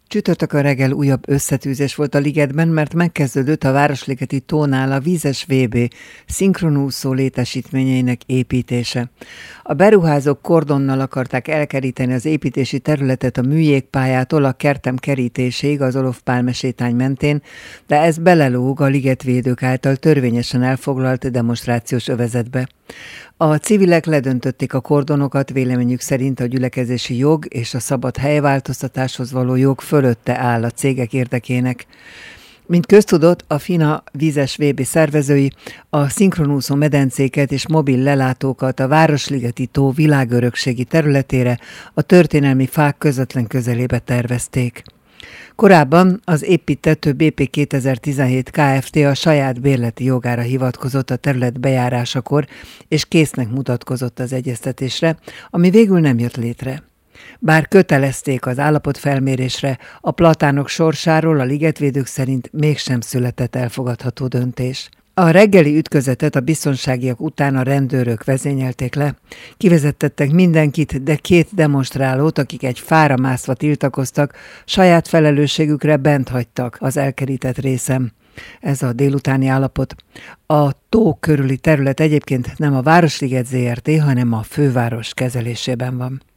Csütörtökön reggel újabb összetűzés volt a ligetben, mert megkezdődött a Városligeti tónál a vízes VB szinkronúszó létesítményeinek építése. A beruházók kordonnal akarták elkeríteni az építési területet a műjégpályától a kertem kerítéséig az Olof Pálme sétány mentén, de ez belelóg a ligetvédők által törvényesen elfoglalt demonstrációs övezetbe. A civilek ledöntötték a kordonokat, véleményük szerint a gyülekezési jog és a szabad helyváltoztatáshoz való jog fölötte áll a cégek érdekének. Mint köztudott, a FINA vízes VB szervezői a szinkronúszó medencéket és mobil lelátókat a Városligeti tó világörökségi területére, a történelmi fák közvetlen közelébe tervezték. Korábban az építtető BP 2017 Kft. A saját bérleti jogára hivatkozott a terület bejárásakor, és késznek mutatkozott az egyeztetésre, ami végül nem jött létre. Bár kötelezték az állapotfelmérésre, a platánok sorsáról a ligetvédők szerint mégsem született elfogadható döntés. A reggeli ütközetet a biztonságiak után a rendőrök vezényelték le. Kivezettettek mindenkit, de 2 demonstrálót, akik egy fára mászva tiltakoztak, saját felelősségükre bent hagytak az elkerített részen. Ez a délutáni állapot. A tó körüli terület egyébként nem a Városliget ZRT, hanem a főváros kezelésében van.